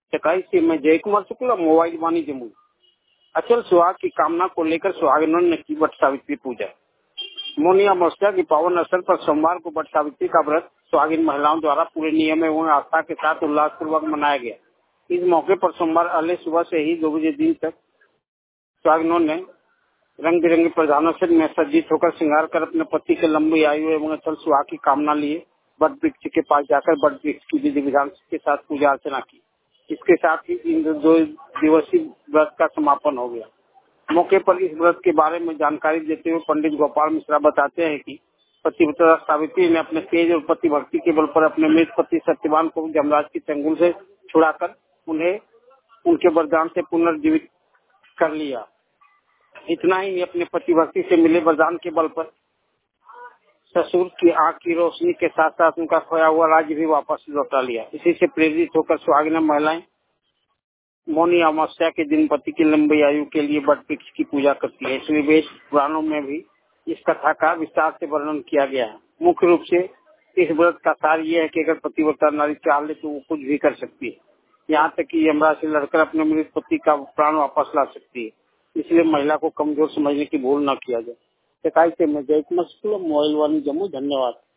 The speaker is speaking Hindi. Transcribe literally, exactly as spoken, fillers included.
चकाई से मैं जय कुमार शुक्ला, मोबाइल वाणी जमुई। अचल सुहाग की कामना को लेकर सुहागिनों ने की वट सावित्री पूजा। मौनी अमावस्या की पावन अवसर पर सोमवार को वट सावित्री का व्रत सुहागिन महिलाओं द्वारा पूरे नियम एवं आस्था के साथ उल्लास पूर्वक मनाया गया। इस मौके पर सोमवार अगले सुबह से ही दो बजे दिन तक सुहागिनों ने रंग बिरंगे प्रधानों से में सज्जित होकर श्रृंगार कर अपने पति के लंबी आयु एवं अचल सुहाग की कामना लिए वट वृक्ष के पास जाकर वट वृक्ष की विधि विधान के साथ पूजा अर्चना की। इसके साथ ही इन दो दिवसीय व्रत का समापन हो गया। मौके पर इस व्रत के बारे में जानकारी देते हुए पंडित गोपाल मिश्रा बताते हैं कि पतिव्रता सावित्री ने अपने तेज और पति भक्ति के बल पर अपने मृत पति सत्यवान को यमराज की चंगुल से छुड़ाकर उन्हें उनके वरदान से पुनर्जीवित कर लिया। इतना ही अपने पति भक्ति से मिले वरदान के बल पर ससुर की आंख की रोशनी के साथ साथ उनका खोया हुआ राज्य भी वापस लौटा लिया। इसी से प्रेरित होकर सुहागिना महिलाएं मौनी अमावस्या के दिन पति की लंबी आयु के लिए वट वृक्ष की पूजा करती है। इसलिए वेद पुराणों में भी इस कथा का विस्तार से वर्णन किया गया है। मुख्य रूप से इस व्रत का सार ये है कि अगर पतिव्रता नारी चाह ले तो वो कुछ भी कर सकती है, यहाँ तक कि यमराज से लड़कर अपने मृत पति का प्राण वापस ला सकती है। इसलिए महिला को कमजोर समझने की भूल न किया जाए। चकाई से मैं जय कुमार शुक्ला, मोबाइल वाणी जम्मू। धन्यवाद।